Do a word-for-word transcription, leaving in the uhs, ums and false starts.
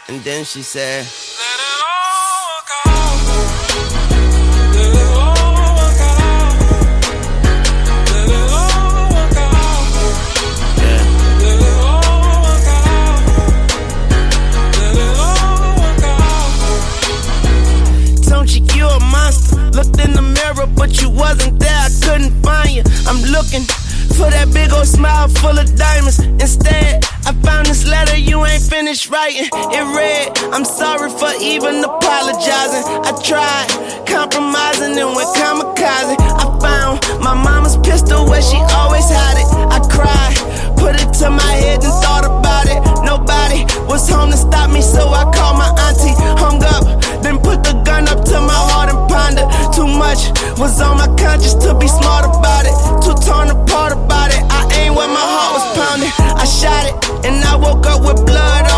And then she said, let it all work out. Let it all work out. Let it all work out. yeah. Let it all work out. Let it all work out. Don't you, you a monster. Looked in the mirror, but you wasn't there. I couldn't find you. I'm looking for that big old smile full of diamonds. Instead, I found this letter you ain't finished writing. It read, I'm sorry for even apologizing. I tried compromising and went kamikaze. I found my mama's pistol where she always had it. I cried, put it to my head and thought about it. Nobody was home to stop me, so I called my auntie. Hung up, then put the gun up to my heart and pondered. Too much was on my conscience to be smart about it. Too torn apart about it. I ain't where my heart was pounding. I shot it, and I woke up with blood